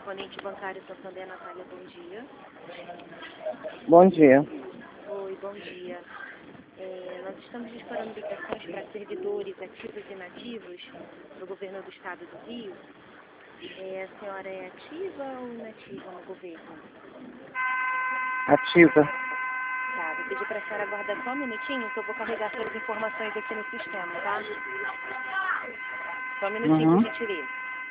correspondente bancário Santander, Natália, bom dia. Bom dia. Oi, bom dia. Nós estamos disparando ligações para servidores ativos e inativos do governo do estado do Rio. A senhora é ativa ou inativa no governo? Ativa. Tá, vou pedir para a senhora aguardar só um minutinho que eu vou carregar suas informações aqui no sistema, tá? Só um minutinho, por gentileza.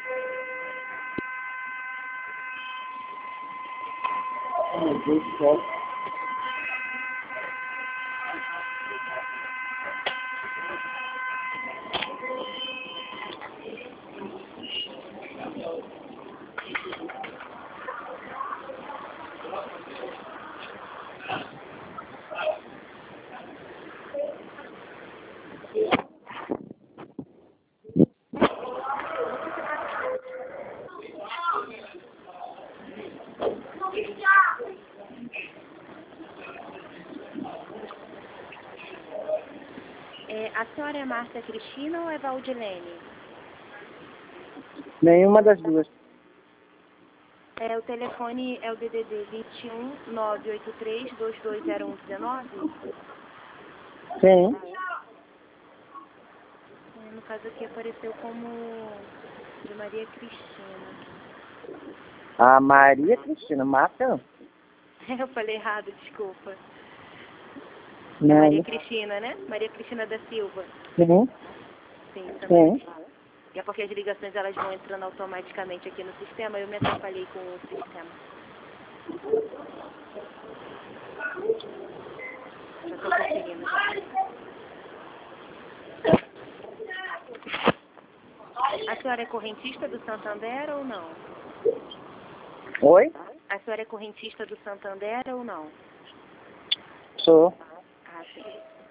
A senhora é Márcia Cristina ou é Valdilene? Nenhuma das duas. O telefone é o DDD 21 983 220119? Sim. No caso aqui apareceu como de Maria Cristina. A Maria Cristina Mata? Eu falei errado, desculpa. Não. É Maria Cristina, né? Maria Cristina da Silva. Sim. Sim, também. Sim. E é porque as ligações elas vão entrando automaticamente aqui no sistema, eu me atrapalhei com o sistema. Já estou conferindo. A senhora é correntista do Santander ou não? Oi? A senhora é correntista do Santander ou não? Sou. Ah, sim.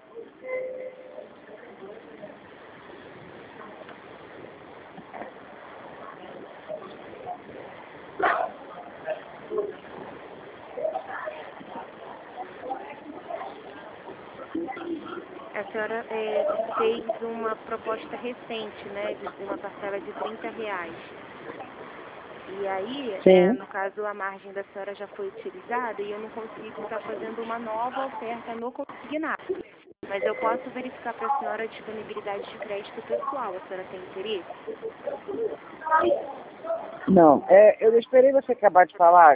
A senhora fez uma proposta recente, né, de uma parcela de R$30. E aí, no caso, a margem da senhora já foi utilizada e eu não consigo estar fazendo uma nova oferta no consignado. Mas eu posso verificar para a senhora a disponibilidade de crédito pessoal. A senhora tem interesse? Não. Eu esperei você acabar de falar.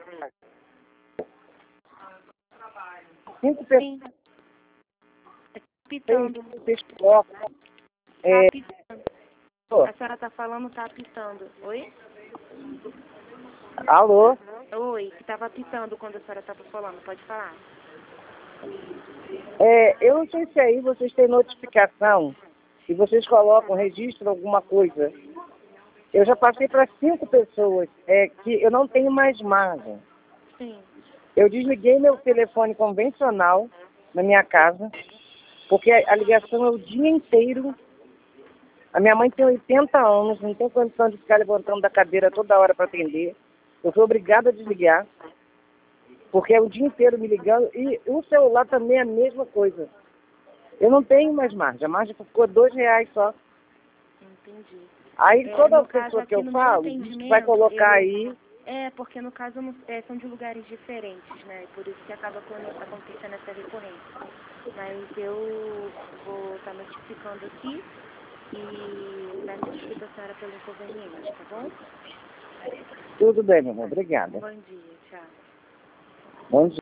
5 pessoas. Sim. Pitando. Tá Pitando. A senhora está falando, está pitando. Oi? Alô? Oi, que estava pitando quando a senhora estava falando. Pode falar. Eu não sei se aí vocês têm notificação, se vocês colocam, registram alguma coisa. Eu já passei para 5 pessoas, que eu não tenho mais margem. Sim. Eu desliguei meu telefone convencional na minha casa, porque a ligação é o dia inteiro. A minha mãe tem 80 anos, não tem condição de ficar levantando da cadeira toda hora para atender. Eu sou obrigada a desligar, porque é o dia inteiro me ligando. E o celular também é a mesma coisa. Eu não tenho mais margem. A margem ficou R$2 só. Entendi. Aí toda pessoa que eu no falo, diz que vai colocar aí. Porque no caso são de lugares diferentes, né? Por isso que acaba acontecendo essa recorrência. Mas eu vou estar notificando aqui e peço desculpa a senhora pelo inconveniente, tá bom? Tudo bem, meu amor. Obrigada. Bom dia, tchau. Bom dia.